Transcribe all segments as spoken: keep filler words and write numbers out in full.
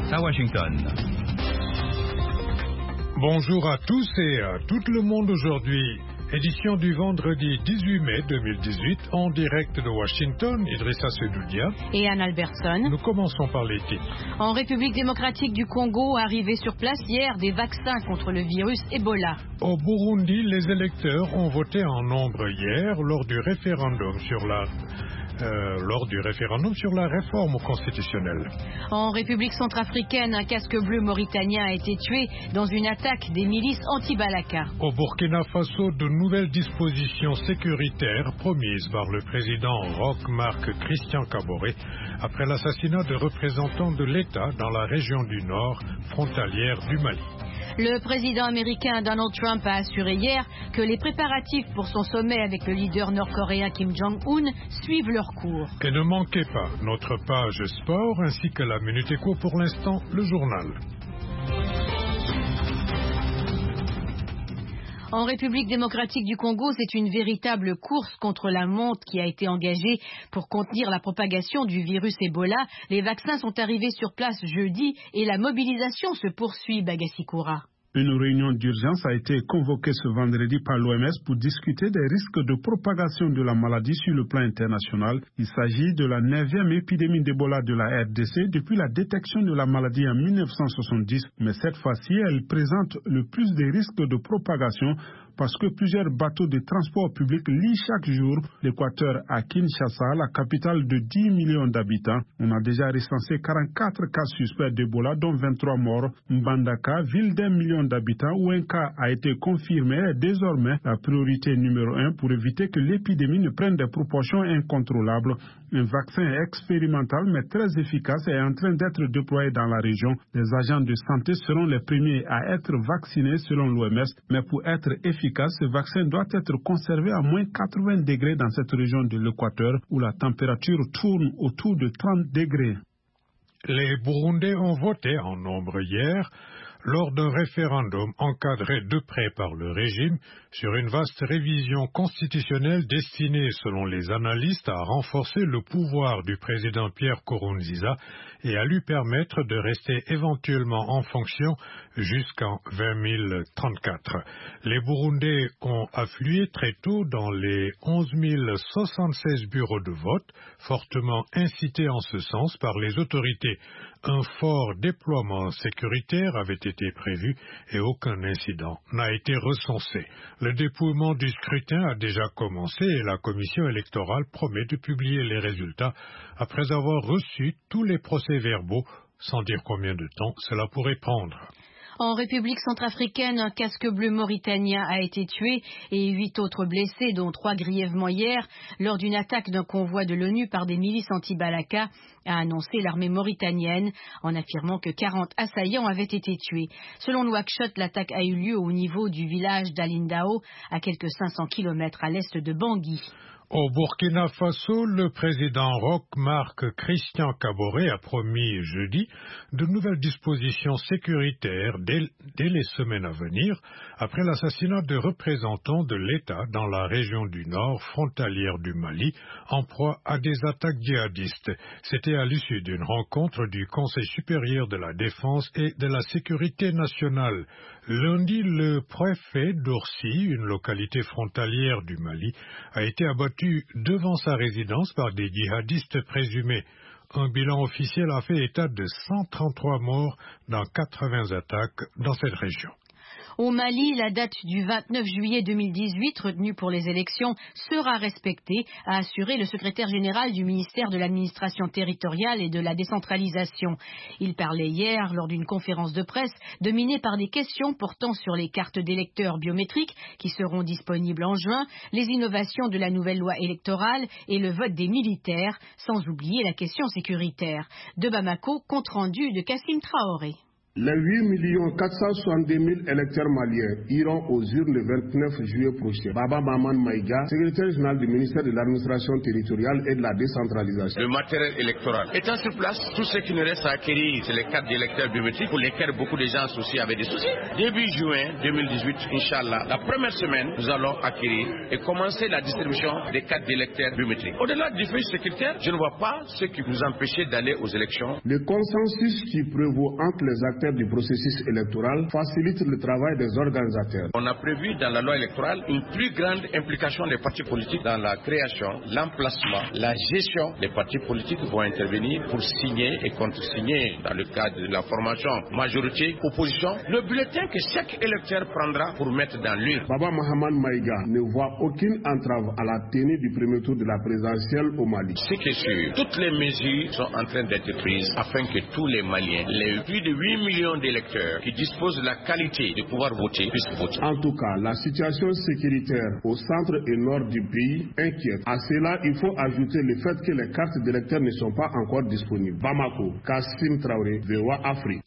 à Washington. Bonjour à tous et à tout le monde aujourd'hui. Édition du vendredi dix-huit mai deux mille dix-huit, en direct de Washington, Idrissa Sedoudia et Anne Albertson. Nous commençons par les titres. En République démocratique du Congo, arrivé sur place hier des vaccins contre le virus Ebola. Au Burundi, les électeurs ont voté en nombre hier lors du référendum sur la... Euh, lors du référendum sur la réforme constitutionnelle. En République centrafricaine, un casque bleu mauritanien a été tué dans une attaque des milices anti-Balaka. Au Burkina Faso, de nouvelles dispositions sécuritaires promises par le président Roch-Marc Christian Kaboré après l'assassinat de représentants de l'État dans la région du Nord, frontalière du Mali. Le président américain Donald Trump a assuré hier que les préparatifs pour son sommet avec le leader nord-coréen Kim Jong-un suivent leur cours. Et ne manquez pas notre page sport ainsi que la Minute Éco, pour l'instant le journal. En République démocratique du Congo, c'est une véritable course contre la montre qui a été engagée pour contenir la propagation du virus Ebola. Les vaccins sont arrivés sur place jeudi et la mobilisation se poursuit, Bagassi-Koura. Une réunion d'urgence a été convoquée ce vendredi par l'O M S pour discuter des risques de propagation de la maladie sur le plan international. Il s'agit de la neuvième épidémie d'Ebola de la R D C depuis la détection de la maladie en mille neuf cent soixante-dix. Mais cette fois-ci, elle présente le plus de risques de propagation parce que plusieurs bateaux de transport public lient chaque jour l'Équateur à Kinshasa, la capitale de dix millions d'habitants. On a déjà recensé quarante-quatre cas suspects d'Ebola, dont vingt-trois morts. Mbandaka, ville d'un million d'habitants, où un cas a été confirmé, est désormais la priorité numéro un pour éviter que l'épidémie ne prenne des proportions incontrôlables. Un vaccin expérimental mais très efficace est en train d'être déployé dans la région. Les agents de santé seront les premiers à être vaccinés selon l'O M S, mais pour être efficace, ce vaccin doit être conservé à moins quatre-vingts degrés dans cette région de l'Équateur où la température tourne autour de trente degrés. Les Burundais ont voté en nombre hier lors d'un référendum encadré de près par le régime sur une vaste révision constitutionnelle destinée, selon les analystes, à renforcer le pouvoir du président Pierre Nkurunziza et à lui permettre de rester éventuellement en fonction jusqu'en vingt mille trente-quatre. Les Burundais ont afflué très tôt dans les onze mille soixante-seize bureaux de vote, fortement incités en ce sens par les autorités. Un fort déploiement sécuritaire avait été prévu et aucun incident n'a été recensé. Le dépouillement du scrutin a déjà commencé et la commission électorale promet de publier les résultats après avoir reçu tous les procès-verbaux, sans dire combien de temps cela pourrait prendre. En République centrafricaine, un casque bleu mauritanien a été tué et huit autres blessés, dont trois grièvement hier, lors d'une attaque d'un convoi de l'ONU par des milices anti-Balaka, a annoncé l'armée mauritanienne, en affirmant que quarante assaillants avaient été tués. Selon Nouakchott, l'attaque a eu lieu au niveau du village d'Alindao, à quelques cinq cents kilomètres à l'est de Bangui. Au Burkina Faso, le président Roch-Marc Christian Kaboré a promis jeudi de nouvelles dispositions sécuritaires dès, dès les semaines à venir, après l'assassinat de représentants de l'État dans la région du Nord, frontalière du Mali, en proie à des attaques djihadistes. C'était à l'issue d'une rencontre du Conseil supérieur de la défense et de la sécurité nationale. Lundi, le préfet d'Oursi, une localité frontalière du Mali, a été abattu devant sa résidence par des djihadistes présumés. Un bilan officiel a fait état de cent trente-trois morts dans quatre-vingts attaques dans cette région. Au Mali, la date du vingt-neuf juillet deux mille dix-huit, retenue pour les élections, sera respectée, a assuré le secrétaire général du ministère de l'administration territoriale et de la décentralisation. Il parlait hier, lors d'une conférence de presse, dominée par des questions portant sur les cartes d'électeurs biométriques qui seront disponibles en juin, les innovations de la nouvelle loi électorale et le vote des militaires, sans oublier la question sécuritaire. De Bamako, compte rendu de Kassim Traoré. Les huit millions quatre cent soixante-deux mille électeurs maliens iront aux urnes le vingt-neuf juillet prochain. Baba Maman Maïga, secrétaire général du ministère de l'administration territoriale et de la décentralisation. Le matériel électoral étant sur place, tout ce qui nous reste à acquérir, c'est les cartes d'électeurs biométriques pour lesquelles beaucoup de gens associés avaient des soucis. Début juin deux mille dix-huit, Inch'Allah, la première semaine, nous allons acquérir et commencer la distribution des cartes d'électeurs biométriques. Au-delà du fait sécuritaire, je ne vois pas ce qui nous empêchait d'aller aux élections. Le consensus qui prévaut entre les acteurs du processus électoral facilite le travail des organisateurs. On a prévu dans la loi électorale une plus grande implication des partis politiques dans la création, l'emplacement, la gestion. Les partis politiques vont intervenir pour signer et contre-signer dans le cadre de la formation majorité, opposition, le bulletin que chaque électeur prendra pour mettre dans l'urne. Baba Mahaman Maïga ne voit aucune entrave à la tenue du premier tour de la présidentielle au Mali. Ce qui est sûr, toutes les mesures sont en train d'être prises afin que tous les Maliens, les plus de huit millions d'électeurs qui disposent de la qualité de pouvoir voter puissent voter. En tout cas, la situation sécuritaire au centre et nord du pays inquiète. À cela, il faut ajouter le fait que les cartes d'électeurs ne sont pas encore disponibles. Bamako, Kassim Traoré, V O A Afrique.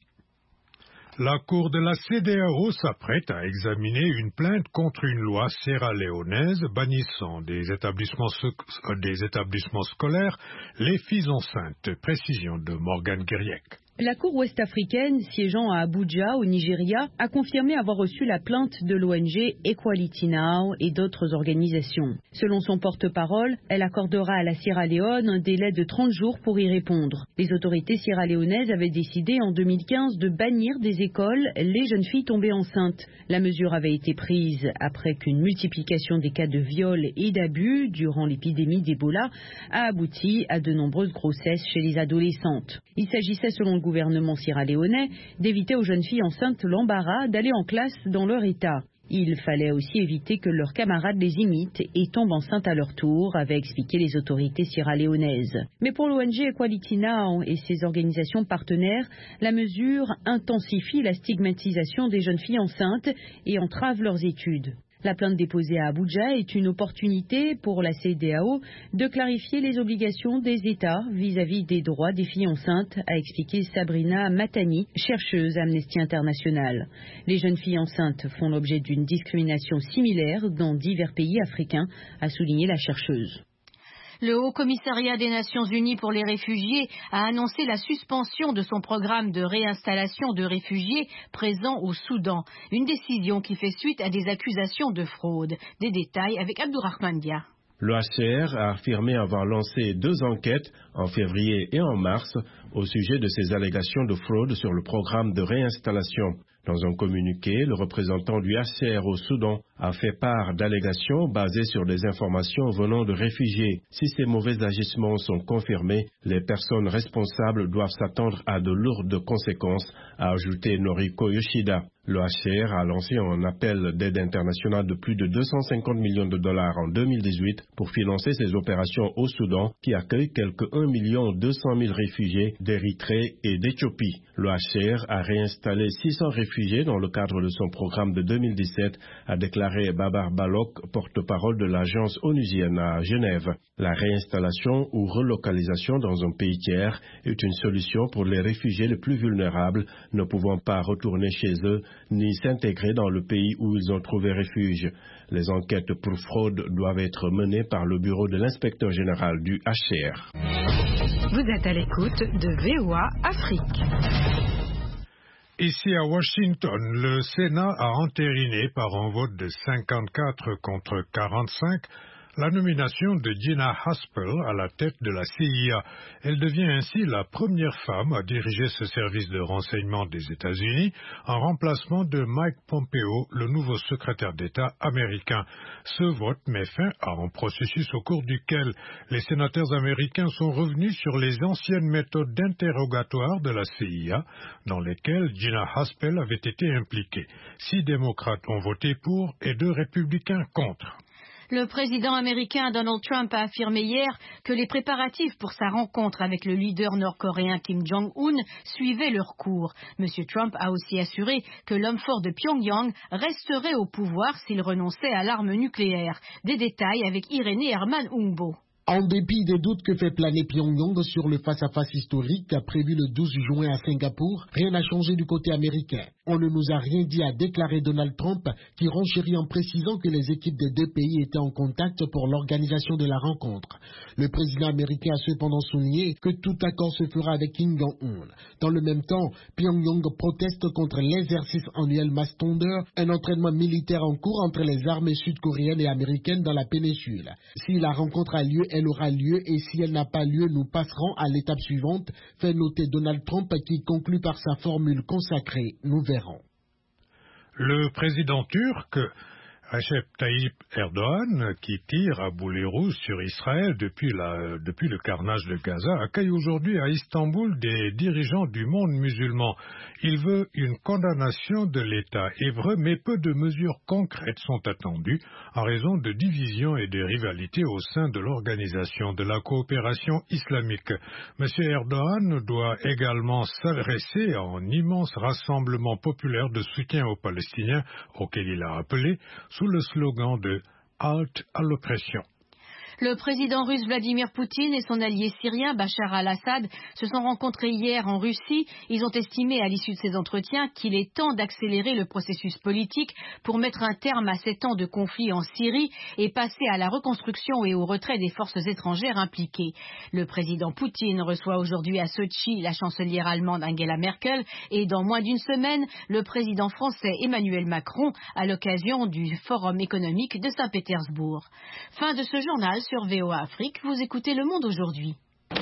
La Cour de la C E D E A O s'apprête à examiner une plainte contre une loi sierra-léonaise bannissant des établissements, des établissements scolaires les filles enceintes. Précision de Morgane Guériec. La Cour ouest-africaine, siégeant à Abuja, au Nigeria, a confirmé avoir reçu la plainte de l'O N G Equality Now et d'autres organisations. Selon son porte-parole, elle accordera à la Sierra Leone un délai de trente jours pour y répondre. Les autorités sierra-léonaises avaient décidé en deux mille quinze de bannir des écoles les jeunes filles tombées enceintes. La mesure avait été prise après qu'une multiplication des cas de viol et d'abus durant l'épidémie d'Ebola a abouti à de nombreuses grossesses chez les adolescentes. Il s'agissait, selon le gouvernement sierra-léonais, d'éviter aux jeunes filles enceintes l'embarras d'aller en classe dans leur état. Il fallait aussi éviter que leurs camarades les imitent et tombent enceintes à leur tour, avaient expliqué les autorités sierra-léonaises. Mais pour l'O N G Equality Now et ses organisations partenaires, la mesure intensifie la stigmatisation des jeunes filles enceintes et entrave leurs études. La plainte déposée à Abuja est une opportunité pour la C E D E A O de clarifier les obligations des États vis-à-vis des droits des filles enceintes, a expliqué Sabrina Matani, chercheuse à Amnesty International. Les jeunes filles enceintes font l'objet d'une discrimination similaire dans divers pays africains, a souligné la chercheuse. Le Haut-Commissariat des Nations Unies pour les réfugiés a annoncé la suspension de son programme de réinstallation de réfugiés présents au Soudan. Une décision qui fait suite à des accusations de fraude. Des détails avec Abdourahmane Dia. Le H C R a affirmé avoir lancé deux enquêtes en février et en mars au sujet de ces allégations de fraude sur le programme de réinstallation. Dans un communiqué, le représentant du H C R au Soudan a fait part d'allégations basées sur des informations venant de réfugiés. Si ces mauvais agissements sont confirmés, les personnes responsables doivent s'attendre à de lourdes conséquences, a ajouté Noriko Yoshida. Le H C R a lancé un appel d'aide internationale de plus de deux cent cinquante millions de dollars en deux mille dix-huit pour financer ses opérations au Soudan, qui accueille quelques un million deux cent mille réfugiés d'Érythrée et d'Éthiopie. Le H C R a réinstallé six cents réfugiés dans le cadre de son programme de deux mille dix-sept, a déclaré Babar Balok, porte-parole de l'agence onusienne à Genève. La réinstallation ou relocalisation dans un pays tiers est une solution pour les réfugiés les plus vulnérables, ne pouvant pas retourner chez eux ni s'intégrer dans le pays où ils ont trouvé refuge. Les enquêtes pour fraude doivent être menées par le bureau de l'inspecteur général du H C R. Vous êtes à l'écoute de V O A Afrique. Ici à Washington, le Sénat a entériné par un vote de cinquante-quatre contre quarante-cinq la nomination de Gina Haspel à la tête de la C I A. Elle devient ainsi la première femme à diriger ce service de renseignement des États-Unis en remplacement de Mike Pompeo, le nouveau secrétaire d'État américain. Ce vote met fin à un processus au cours duquel les sénateurs américains sont revenus sur les anciennes méthodes d'interrogatoire de la C I A dans lesquelles Gina Haspel avait été impliquée. Six démocrates ont voté pour et deux républicains contre. Le président américain Donald Trump a affirmé hier que les préparatifs pour sa rencontre avec le leader nord-coréen Kim Jong-un suivaient leur cours. Monsieur Trump a aussi assuré que l'homme fort de Pyongyang resterait au pouvoir s'il renonçait à l'arme nucléaire. Des détails avec Irénée Herman Ungbo. En dépit des doutes que fait planer Pyongyang sur le face-à-face historique prévu le douze juin à Singapour, rien n'a changé du côté américain. On ne nous a rien dit, a déclaré Donald Trump, qui renchérit en précisant que les équipes des deux pays étaient en contact pour l'organisation de la rencontre. Le président américain a cependant souligné que tout accord se fera avec Kim Jong-un. Dans le même temps, Pyongyang proteste contre l'exercice annuel Mass Thunder, un entraînement militaire en cours entre les armées sud-coréennes et américaines dans la péninsule. Si la rencontre a lieu, elle aura lieu, et si elle n'a pas lieu, nous passerons à l'étape suivante, fait noter Donald Trump, qui conclut par sa formule consacrée. Nous verrons. Le président turc Recep Tayyip Erdogan, qui tire à boulet rouge sur Israël depuis, la, depuis le carnage de Gaza, accueille aujourd'hui à Istanbul des dirigeants du monde musulman. Il veut une condamnation de l'État hébreu, mais peu de mesures concrètes sont attendues en raison de divisions et de rivalités au sein de l'organisation de la coopération islamique. M. Erdogan doit également s'adresser à un immense rassemblement populaire de soutien aux Palestiniens, auquel il a appelé sous le slogan de « Halte à l'oppression ». Le président russe Vladimir Poutine et son allié syrien Bachar al-Assad se sont rencontrés hier en Russie. Ils ont estimé à l'issue de ces entretiens qu'il est temps d'accélérer le processus politique pour mettre un terme à sept ans de conflit en Syrie et passer à la reconstruction et au retrait des forces étrangères impliquées. Le président Poutine reçoit aujourd'hui à Sotchi la chancelière allemande Angela Merkel et dans moins d'une semaine, le président français Emmanuel Macron à l'occasion du Forum économique de Saint-Pétersbourg. Fin de ce journal sur V O A Afrique, vous écoutez Le Monde aujourd'hui.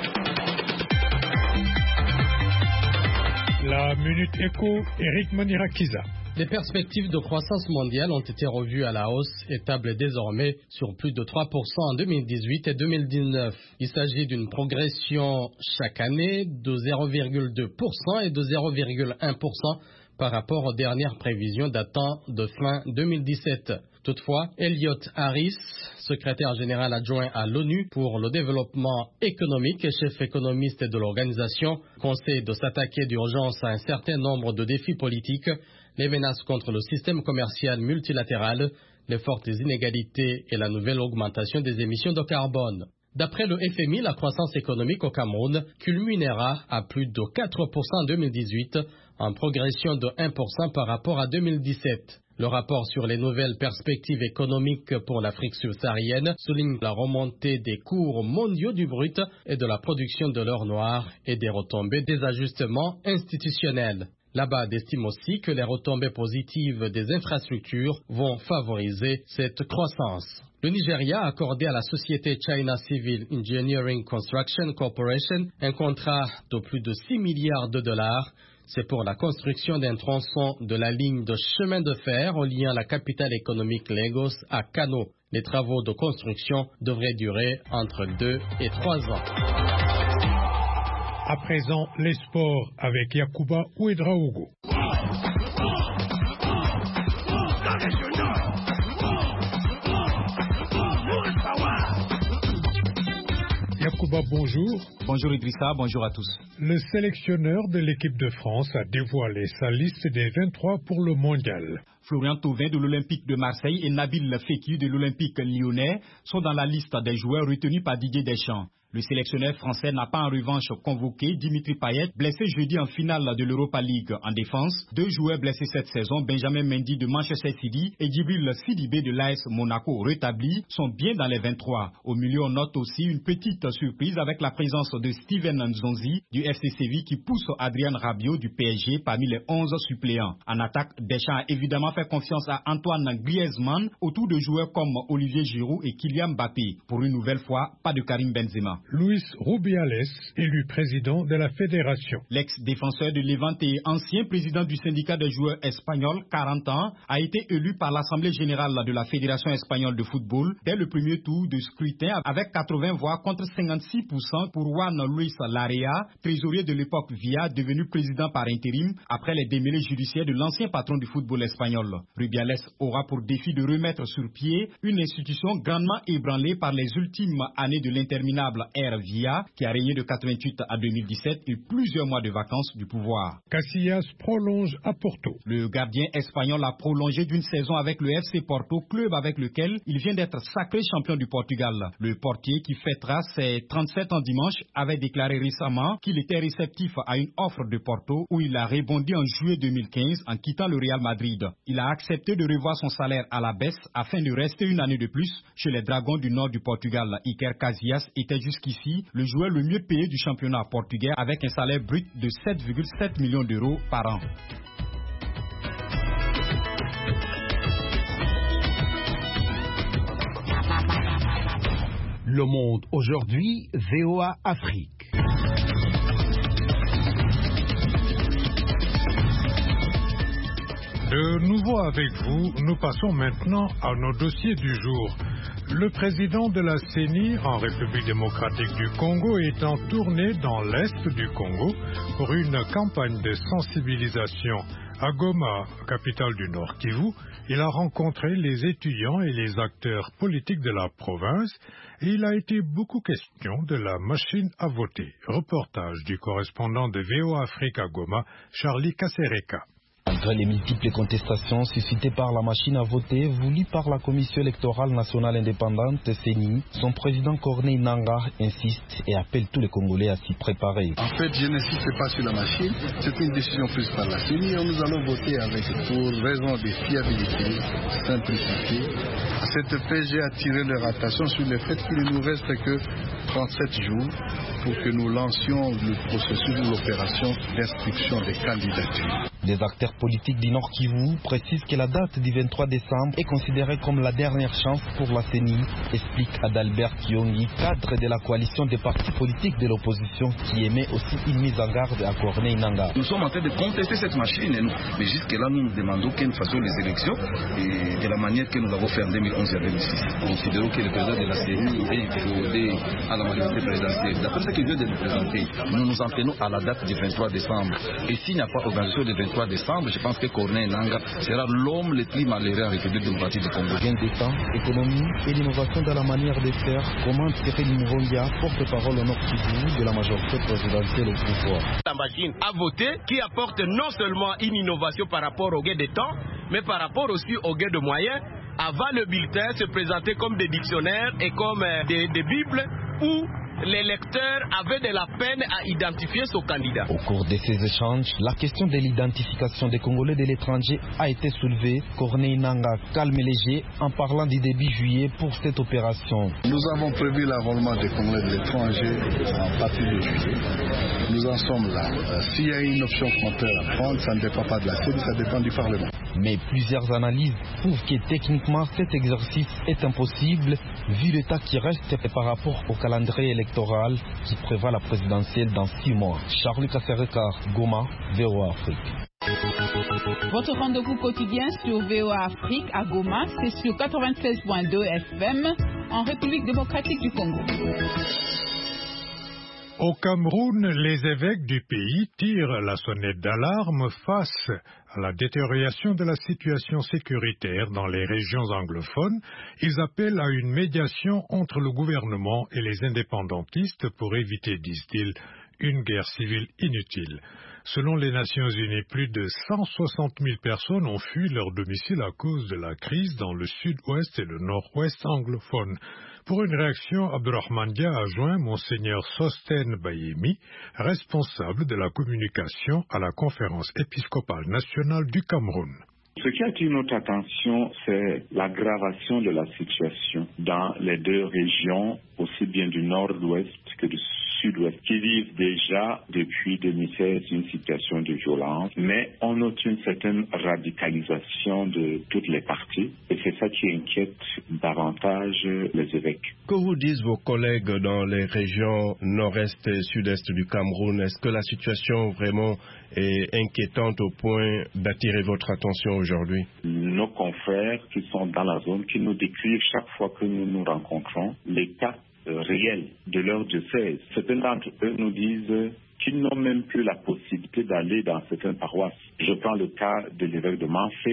La Minute Éco, Eric Manirakiza. Les perspectives de croissance mondiale ont été revues à la hausse et tablent désormais sur plus de trois pour cent en deux mille dix-huit et deux mille dix-neuf. Il s'agit d'une progression chaque année de zéro virgule deux pour cent et de zéro virgule un pour cent par rapport aux dernières prévisions datant de fin deux mille dix-sept. Toutefois, Elliot Harris, secrétaire général adjoint à l'ONU pour le développement économique et chef économiste de l'organisation, conseille de s'attaquer d'urgence à un certain nombre de défis politiques, les menaces contre le système commercial multilatéral, les fortes inégalités et la nouvelle augmentation des émissions de carbone. D'après le F M I, la croissance économique au Cameroun culminera à plus de quatre pour cent en deux mille dix-huit, en progression de un pour cent par rapport à deux mille dix-sept. Le rapport sur les nouvelles perspectives économiques pour l'Afrique subsaharienne souligne la remontée des cours mondiaux du brut et de la production de l'or noir et des retombées des ajustements institutionnels. La B A D estime aussi que les retombées positives des infrastructures vont favoriser cette croissance. Le Nigeria a accordé à la société China Civil Engineering Construction Corporation un contrat de plus de six milliards de dollars. C'est pour la construction d'un tronçon de la ligne de chemin de fer reliant la capitale économique Lagos à Kano. Les travaux de construction devraient durer entre deux et trois ans. À présent, les sports avec Yacouba Ouedraogo. Yacouba, bonjour. Bonjour Idrissa, bonjour à tous. Le sélectionneur de l'équipe de France a dévoilé sa liste des vingt-trois pour le mondial. Florian Thauvin de l'Olympique de Marseille et Nabil Fekir de l'Olympique lyonnais sont dans la liste des joueurs retenus par Didier Deschamps. Le sélectionneur français n'a pas en revanche convoqué Dimitri Payet, blessé jeudi en finale de l'Europa League en défense. Deux joueurs blessés cette saison, Benjamin Mendy de Manchester City et Djibril Sidibé de l'A S Monaco rétablis, sont bien dans les vingt-trois. Au milieu, on note aussi une petite surprise avec la présence de Steven Nzonzi du F C Séville qui pousse Adrien Rabiot du P S G parmi les onze suppléants. En attaque, Deschamps a évidemment fait confiance à Antoine Griezmann autour de joueurs comme Olivier Giroud et Kylian Mbappé. Pour une nouvelle fois, pas de Karim Benzema. Luis Rubiales, élu président de la fédération. L'ex-défenseur de Levante et ancien président du syndicat des joueurs espagnols, quarante ans, a été élu par l'Assemblée générale de la Fédération espagnole de football dès le premier tour de scrutin avec quatre-vingts voix contre cinquante-six pour cent pour Juan Luis Larrea, trésorier de l'époque Via, devenu président par intérim après les démêlés judiciaires de l'ancien patron du football espagnol. football. Rubiales aura pour défi de remettre sur pied une institution grandement ébranlée par les ultimes années de l'interminable ère Villa, qui a régné de quatre-vingt-huit à deux mille dix-sept et plusieurs mois de vacances du pouvoir. Casillas prolonge à Porto. Le gardien espagnol a prolongé d'une saison avec le F C Porto, club avec lequel il vient d'être sacré champion du Portugal. Le portier, qui fêtera ses trente-sept ans dimanche, avait déclaré récemment qu'il était réceptif à une offre de Porto où il a rebondi en juillet deux mille quinze en quittant le Real Madrid. Il a accepté de revoir son salaire à la baisse afin de rester une année de plus chez les Dragons du nord du Portugal. Iker Casillas était jusqu'ici le joueur le mieux payé du championnat portugais avec un salaire brut de sept virgule sept millions d'euros par an. Le Monde aujourd'hui, V O A Afrique. De nouveau avec vous, nous passons maintenant à nos dossiers du jour. Le président de la C E N I en République démocratique du Congo est en tournée dans l'est du Congo pour une campagne de sensibilisation. À Goma, capitale du Nord Kivu, il a rencontré les étudiants et les acteurs politiques de la province et il a été beaucoup question de la machine à voter. Reportage du correspondant de V O A Afrique à Goma, Charlie Kasereka. Malgré les multiples contestations suscitées par la machine à voter voulue par la Commission électorale nationale indépendante C E N I, son président Corneille Nangaa insiste et appelle tous les Congolais à s'y préparer. En fait, je n'insiste pas sur la machine, c'est une décision prise par la C E N I et nous allons voter avec pour raison de fiabilité, simplicité. Cette P G a attiré leur attention sur le fait qu'il ne nous reste que trente-sept jours pour que nous lancions le processus ou l'opération d'inscription des candidatures. Les acteurs politiques du Nord Kivu précisent que la date du vingt-trois décembre est considérée comme la dernière chance pour la C E N I, explique Adalbert Kiongi, cadre de la coalition des partis politiques de l'opposition, qui émet aussi une mise en garde à Corneille Nangaa. Nous sommes en train de contester cette machine, et nous, mais jusque-là nous nous demandons qu'elle fasse les élections et de la manière que nous l'avons fait en deux mille onze et en deux mille six. Nous considérons que le président de la C E N I est fraudé à la majorité présidentielle. D'après ce qu'il vient de nous présenter, nous nous en tenons à la date du vingt-trois décembre. Et s'il n'y a pas organisation du vingt-trois décembre, je pense que Corneille Nangaa sera l'homme le plus malheureux en République démocratique du Congo. Gain des temps, économie et l'innovation dans la manière de faire, commente Cyril Mourongia, porte-parole au Nord Kivu de la majorité présidentielle au pouvoir. La machine à voter qui apporte non seulement une innovation par rapport au gain de temps, mais par rapport aussi au gain de moyens. Avant le bulletin, se présenter comme des dictionnaires et comme euh, des, des bibles où les lecteurs avaient de la peine à identifier son candidat. Au cours de ces échanges, la question de l'identification des Congolais de l'étranger a été soulevée. Corneille Nangaa calme léger en parlant du début juillet pour cette opération. Nous avons prévu l'enrôlement des Congolais de l'étranger en partir de juillet. Nous en sommes là. Euh, S'il y a une option contraire à prendre, ça ne dépend pas de la C E N I, ça dépend du Parlement. Mais plusieurs analyses prouvent que techniquement cet exercice est impossible vu l'état qui reste par rapport au calendrier électoral qui prévoit la présidentielle dans six mois. Charles Kasereka, Goma, V O A Afrique. Votre rendez-vous quotidien sur V O A Afrique à Goma, c'est sur quatre-vingt-seize point deux F M en République démocratique du Congo. Au Cameroun, les évêques du pays tirent la sonnette d'alarme face à la détérioration de la situation sécuritaire dans les régions anglophones. Ils appellent à une médiation entre le gouvernement et les indépendantistes pour éviter, disent-ils, une guerre civile inutile. Selon les Nations Unies, plus de cent soixante mille personnes ont fui leur domicile à cause de la crise dans le sud-ouest et le nord-ouest anglophone. Pour une réaction, Abdourahmane Dia a joint Monseigneur Sosten Bayemi, responsable de la communication à la conférence épiscopale nationale du Cameroun. Ce qui attire notre attention, c'est l'aggravation de la situation dans les deux régions, aussi bien du nord-ouest que du sud-ouest, qui vivent déjà depuis deux mille seize une situation de violence, mais on note une certaine radicalisation de toutes les parties, et c'est ça qui inquiète davantage les évêques. Que vous disent vos collègues dans les régions nord-est et sud-est du Cameroun? Est-ce que la situation vraiment est inquiétante au point d'attirer votre attention aujourd'hui? Nos confrères qui sont dans la zone, qui nous décrivent chaque fois que nous nous rencontrons les cas réels de leur diocèse. Certains d'entre eux nous disent qu'ils n'ont même plus la possibilité d'aller dans certaines paroisses. Je prends le cas de l'évêque de Manfé,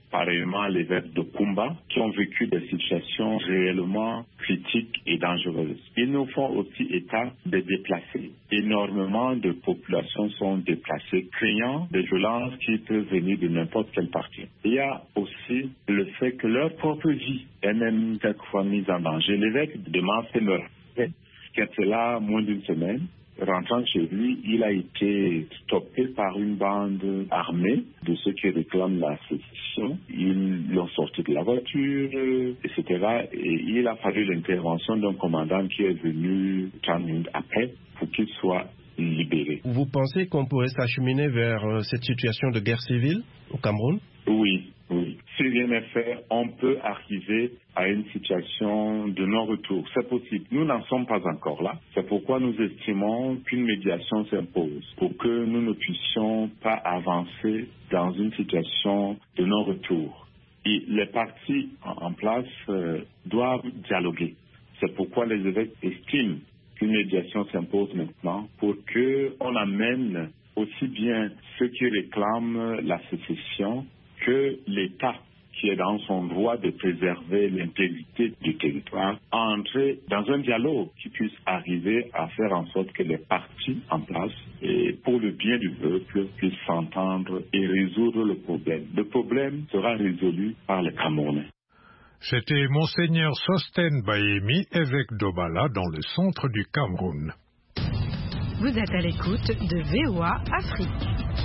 pareillement l'évêque de Kumba, qui ont vécu des situations réellement critiques et dangereuses. Ils nous font aussi état des déplacés. Énormément de populations sont déplacées, craignant des violences qui peuvent venir de n'importe quelle partie. Il y a aussi le fait que leur propre vie est même quelquefois mise en danger. L'évêque de Manfenor, qui était là moins d'une semaine, rentrant chez lui, il a été stoppé par une bande armée de ceux qui réclament la sécession. Ils l'ont sorti de la voiture, et cetera. Et il a fallu l'intervention d'un commandant qui est venu trente minutes après pour qu'il soit libéré. Vous pensez qu'on pourrait s'acheminer vers cette situation de guerre civile au Cameroun? Oui, oui. Si rien n'est fait, on peut arriver à une situation de non-retour. C'est possible. Nous n'en sommes pas encore là. C'est pourquoi nous estimons qu'une médiation s'impose pour que nous ne puissions pas avancer dans une situation de non-retour. Et les partis en place euh, doivent dialoguer. C'est pourquoi les évêques estiment qu'une médiation s'impose maintenant pour qu'on amène aussi bien ceux qui réclament la sécession que l'État, qui est dans son droit de préserver l'intégrité du territoire, à entrer dans un dialogue qui puisse arriver à faire en sorte que les partis en place, et pour le bien du peuple, puissent s'entendre et résoudre le problème. Le problème sera résolu par les Camerounais. C'était Monseigneur Sostène Bayemi, évêque d'Obala, dans le centre du Cameroun. Vous êtes à l'écoute de V O A Afrique.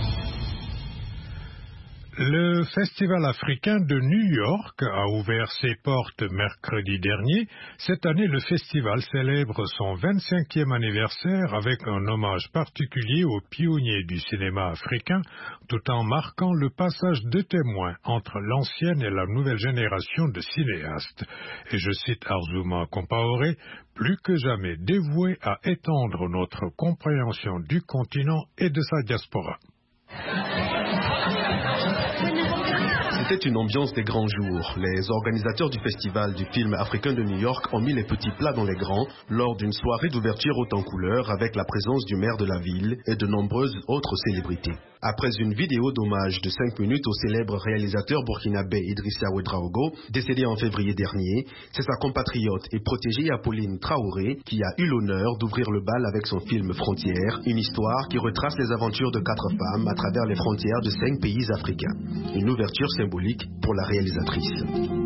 Le Festival africain de New York a ouvert ses portes mercredi dernier. Cette année, le festival célèbre son vingt-cinquième anniversaire avec un hommage particulier aux pionniers du cinéma africain, tout en marquant le passage de témoin entre l'ancienne et la nouvelle génération de cinéastes. Et je cite Arzouma Compaoré, plus que jamais dévoué à étendre notre compréhension du continent et de sa diaspora. C'était une ambiance des grands jours. Les organisateurs du festival du film africain de New York ont mis les petits plats dans les grands lors d'une soirée d'ouverture haute en couleur avec la présence du maire de la ville et de nombreuses autres célébrités. Après une vidéo d'hommage de cinq minutes au célèbre réalisateur burkinabé Idrissa Ouedraogo, décédé en février dernier, c'est sa compatriote et protégée Apolline Traoré qui a eu l'honneur d'ouvrir le bal avec son film Frontières, une histoire qui retrace les aventures de quatre femmes à travers les frontières de cinq pays africains. Une ouverture symbolique pour la réalisatrice.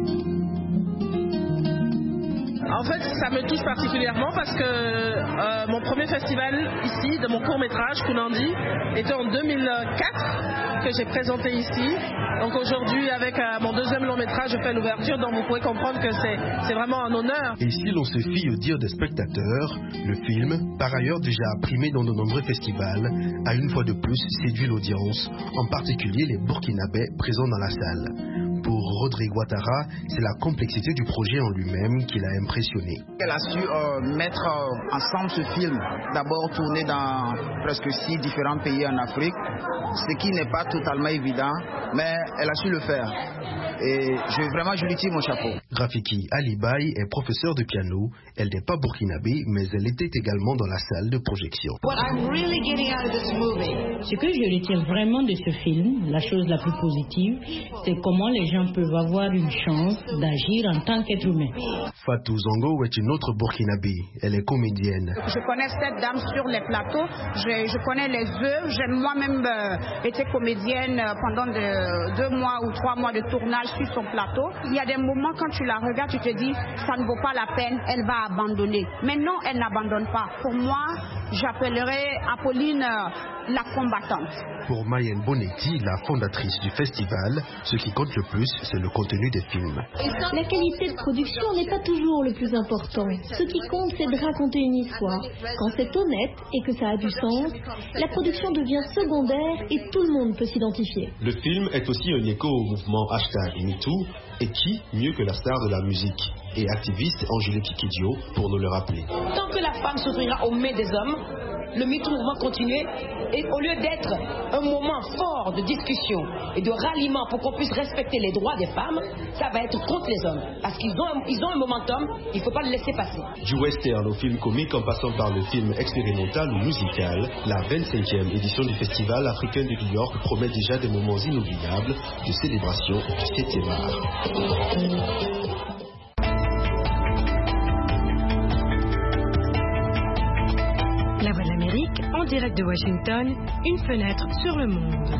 En fait, ça me touche particulièrement parce que euh, mon premier festival ici, de mon court-métrage, Kounandi, était en deux mille quatre, que j'ai présenté ici. Donc aujourd'hui, avec euh, mon deuxième long-métrage, je fais l'ouverture, donc vous pouvez comprendre que c'est, c'est vraiment un honneur. Et si l'on se fie au dire des spectateurs, le film, par ailleurs déjà primé dans de nombreux festivals, a une fois de plus séduit l'audience, en particulier les Burkinabés présents dans la salle. Pour Rodrigue Ouattara, c'est la complexité du projet en lui-même qui l'a impressionné. Elle a su euh, mettre euh, ensemble ce film, d'abord tourné dans presque six différents pays en Afrique, ce qui n'est pas totalement évident, mais elle a su le faire. Et je, vraiment, je lui tire mon chapeau. Rafiki Alibaï est professeure de piano. Elle n'est pas burkinabé, mais elle était également dans la salle de projection. Really ce que je retire vraiment de ce film, la chose la plus positive, c'est comment les gens peuvent avoir une chance d'agir en tant qu'être humain. Fatou Zongo est une autre burkinabé. Elle est comédienne. Je connais cette dame sur les plateaux. Je, je connais les œuvres. J'ai moi-même euh, été comédienne pendant de, deux mois ou trois mois de tournage sur son plateau. Il y a des moments quand tu la regardes, tu te dis ça ne vaut pas la peine, elle va abandonner. Mais non, elle n'abandonne pas. Pour moi, j'appellerais Apolline euh, la combattante. Pour Mayenne Bonetti, la fondatrice du festival, ce qui compte le plus, c'est le contenu des films. La qualité de production n'est pas toujours le plus important. Ce qui compte, c'est de raconter une histoire. Quand c'est honnête et que ça a du sens, la production devient secondaire et tout le monde peut s'identifier. Le film est aussi un écho au mouvement hashtag MeToo. Et qui, mieux que la star de la musique et activiste Angélique Kidjo, pour nous le rappeler. Tant que la femme s'ouvrira aux mains des hommes, le MeToo mouvement continuer, et au lieu d'être un moment fort de discussion et de ralliement pour qu'on puisse respecter les droits des femmes, ça va être contre les hommes. Parce qu'ils ont, un, ils ont un momentum, il ne faut pas le laisser passer. Du western au film comique en passant par le film expérimental ou musical, la vingt-cinquième édition du Festival africain de New York promet déjà des moments inoubliables de célébration du septième art. La Voix de l'Amérique, en direct de Washington, une fenêtre sur le monde.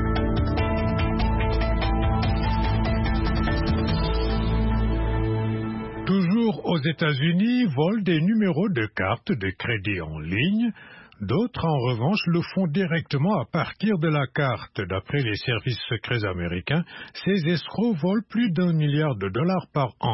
Toujours aux États-Unis, volent des numéros de cartes de crédit en ligne. D'autres, en revanche, le font directement à partir de la carte. D'après les services secrets américains, ces escrocs volent plus d'un milliard de dollars par an.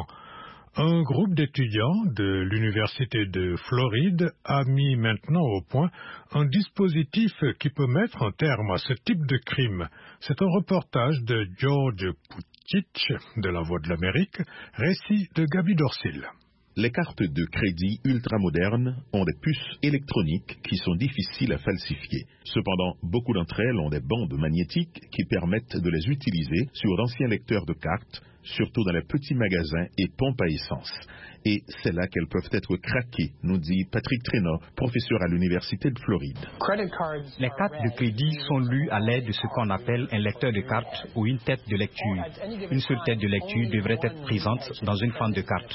Un groupe d'étudiants de l'Université de Floride a mis maintenant au point un dispositif qui peut mettre un terme à ce type de crime. C'est un reportage de George Pucich de La Voix de l'Amérique, récit de Gaby Dorsil. Les cartes de crédit ultramodernes ont des puces électroniques qui sont difficiles à falsifier. Cependant, beaucoup d'entre elles ont des bandes magnétiques qui permettent de les utiliser sur d'anciens lecteurs de cartes, surtout dans les petits magasins et pompes à essence. Et c'est là qu'elles peuvent être craquées, nous dit Patrick Traynor, professeur à l'Université de Floride. Les cartes de crédit sont lues à l'aide de ce qu'on appelle un lecteur de cartes ou une tête de lecture. Une seule tête de lecture devrait être présente dans une fente de cartes.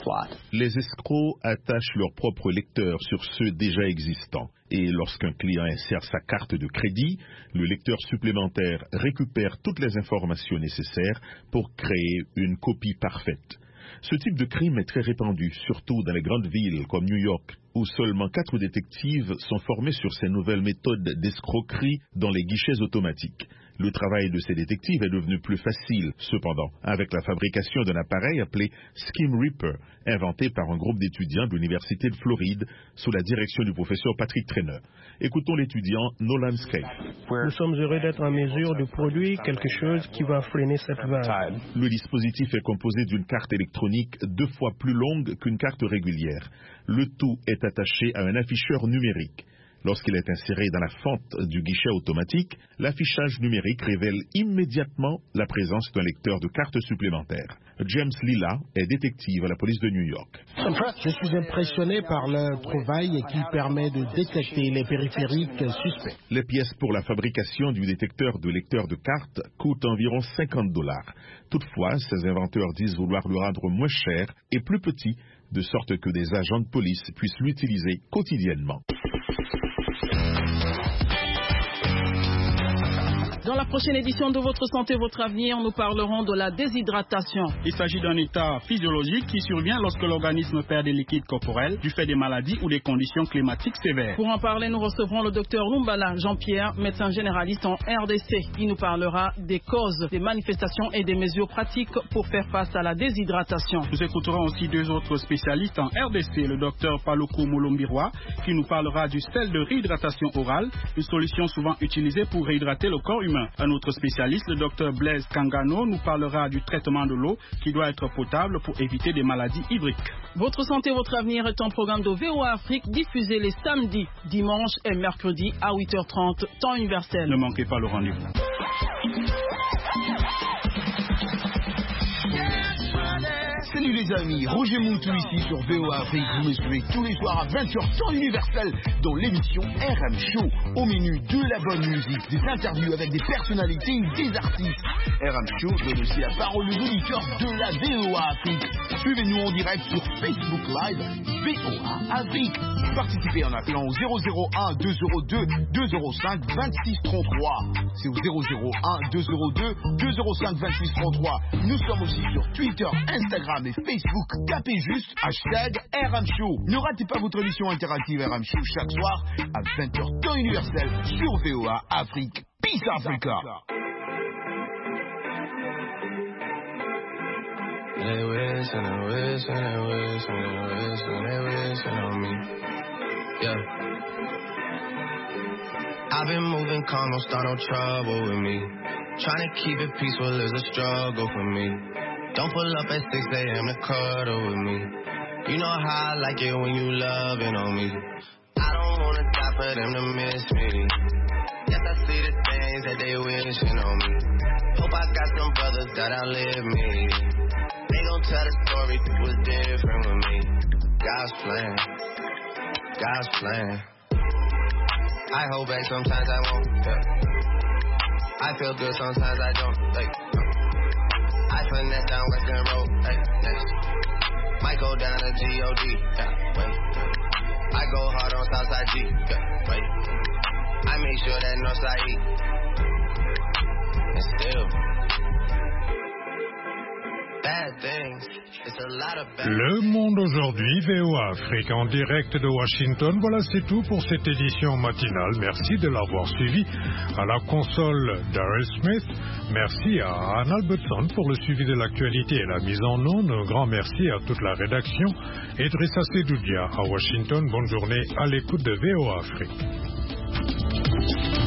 Les escrocs attachent leur propre lecteur sur ceux déjà existants. Et lorsqu'un client insère sa carte de crédit, le lecteur supplémentaire récupère toutes les informations nécessaires pour créer une copie parfaite. Ce type de crime est très répandu, surtout dans les grandes villes comme New York, où seulement quatre détectives sont formés sur ces nouvelles méthodes d'escroquerie dans les guichets automatiques. Le travail de ces détectives est devenu plus facile, cependant, avec la fabrication d'un appareil appelé Skim Reaper, inventé par un groupe d'étudiants de l'Université de Floride sous la direction du professeur Patrick Traynor. Écoutons l'étudiant Nolan Scaife. Nous sommes heureux d'être en mesure de produire quelque chose qui va freiner cette vague. Le dispositif est composé d'une carte électronique deux fois plus longue qu'une carte régulière. Le tout est attaché à un afficheur numérique. Lorsqu'il est inséré dans la fente du guichet automatique, l'affichage numérique révèle immédiatement la présence d'un lecteur de cartes supplémentaires. James Lilla est détective à la police de New York. Je suis impressionné par leur trouvaille qui permet de détecter les périphériques suspects. Les pièces pour la fabrication du détecteur de lecteur de cartes coûtent environ cinquante dollars. Toutefois, ces inventeurs disent vouloir le rendre moins cher et plus petit, de sorte que des agents de police puissent l'utiliser quotidiennement. Dans la prochaine édition de Votre Santé, Votre Avenir, nous parlerons de la déshydratation. Il s'agit d'un état physiologique qui survient lorsque l'organisme perd des liquides corporels du fait des maladies ou des conditions climatiques sévères. Pour en parler, nous recevrons le docteur Lumbala Jean-Pierre, médecin généraliste en R D C. Il nous parlera des causes, des manifestations et des mesures pratiques pour faire face à la déshydratation. Nous écouterons aussi deux autres spécialistes en R D C, le docteur Paluku Molombirwa, qui nous parlera du sel de réhydratation orale, une solution souvent utilisée pour réhydrater le corps humain. Un autre spécialiste, le docteur Blaise Kangano, nous parlera du traitement de l'eau qui doit être potable pour éviter des maladies hydriques. Votre santé, votre avenir est un programme de V O A Afrique diffusé les samedis, dimanches et mercredis à huit heures trente, temps universel. Ne manquez pas le rendez-vous. Salut les amis, Roger Moutou ici sur V O A Afrique. Vous me suivez tous les soirs à vingt heures temps universel dans l'émission R M Show. Au menu de la bonne musique, des interviews avec des personnalités, des artistes. R M Show donne aussi la parole aux auditeurs de la V O A Afrique. Suivez-nous en direct sur Facebook Live V O A Afrique. Participez en appelant au zéro zéro un deux zéro deux deux zéro cinq vingt-six trente-trois. C'est au zéro zéro un deux zéro deux deux zéro cinq vingt-six trente-trois. Nous sommes aussi sur Twitter, Instagram et Facebook. Tapez juste hashtag R M Show. Ne ratez pas votre émission interactive R M Show chaque soir à vingt heures temps universel sur V O A Afrique. Peace Africa. They wish and they wish and they wish and they wish and they wish on me. Yeah. I've been moving calm, don't start no trouble with me. Trying to keep it peaceful is a struggle for me. Don't pull up at six a.m. to cuddle with me. You know how I like it when you loving on me. I don't wanna die for them to miss me. Yes, I see the things that they wishing on me. Hope I got some brothers that outlive me. They gon' tell the story, it was different with me. God's plan, God's plan. I hold back, sometimes I won't. Yeah. I feel good, sometimes I don't. Like, I finesse down Western Road. Hey, next. Might go down to G O D. Yeah, wait. I go hard on Southside G. Yeah, wait. I make sure that Northside eat. And still. Le Monde aujourd'hui, V O A Afrique en direct de Washington. Voilà, c'est tout pour cette édition matinale. Merci de l'avoir suivi. À la console, Daryl Smith. Merci à Anne Albertson pour le suivi de l'actualité et la mise en onde. Un grand merci à toute la rédaction. Idrissa Sedoudia à Washington. Bonne journée à l'écoute de V O A Afrique.